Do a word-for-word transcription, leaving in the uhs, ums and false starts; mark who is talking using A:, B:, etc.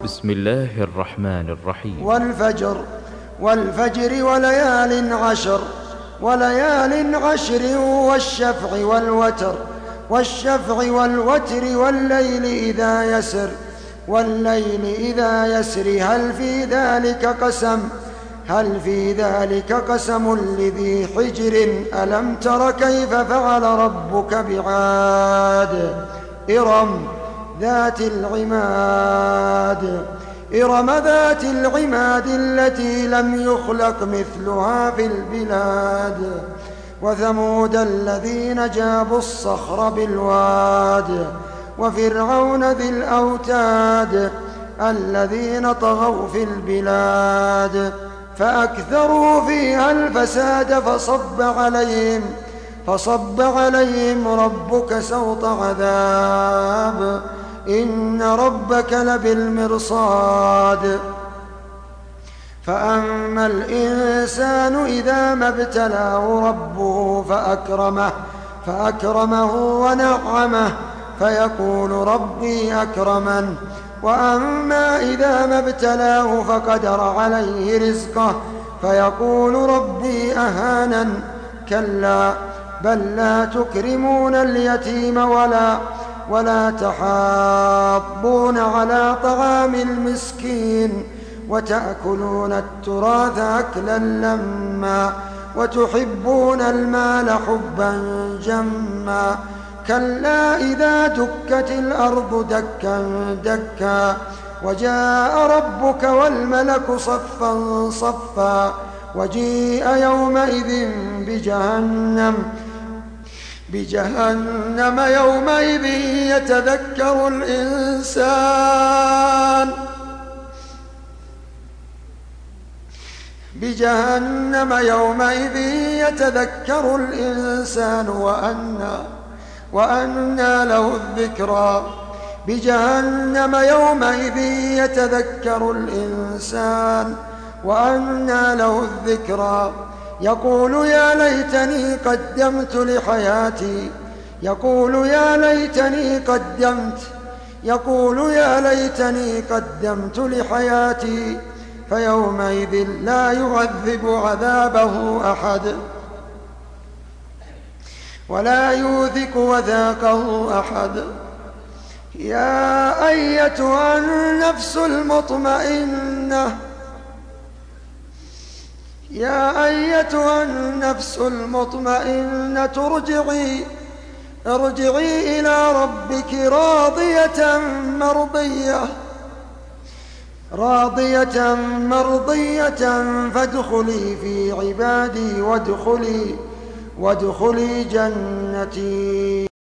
A: بسم الله الرحمن الرحيم.
B: والفجر والفجر وليال عشر وليال عشر والشفع والوتر والشفع والوتر والليل إذا يسر والليل إذا يسر هل في ذلك قسم هل في ذلك قسم لذي حجر ألم تر كيف فعل ربك بعاد إرم ذات العماد إرم ذات العماد التي لم يخلق مثلها في البلاد وثمود الذين جابوا الصخر بالواد وفرعون ذي الأوتاد الذين طغوا في البلاد فأكثروا فيها الفساد فصب عليهم فصب عليهم ربك سوط عذاب إن ربك لبالمرصاد فأما الإنسان إذا ما ابتلاه ربه فأكرمه فأكرمه ونعمه فيقول ربي أكرمن وأما إذا ما ابتلاه فقدر عليه رزقه فيقول ربي أهانن كلا بل لا تكرمون اليتيم ولا ولا تحاضون على طعام المسكين وتأكلون التراث أكلا لما وتحبون المال حبا جما كلا إذا دكت الأرض دكا دكا وجاء ربك والملك صفا صفا وجيء يومئذ بجهنم بجهنم يومئذ يتذكر الإنسان بجهنم يومئذ يتذكر الإنسان وأنى وأنى له الذكرى بجهنم يومئذ يتذكر الإنسان وأنى له الذكرى يقول يا ليتني قدمت لحياتي يقول يا ليتني قدمت يقول يا ليتني قدمت لحياتي فيومئذ لا يعذب عذابه أحد ولا يوثق وثاقه أحد يا أيتها النفس المطمئنة يا أيتها النفس المطمئنة ارجعي ارجعي إلى ربك راضية مرضية راضية مرضية فادخلي في عبادي وادخلي وادخلي جنتي.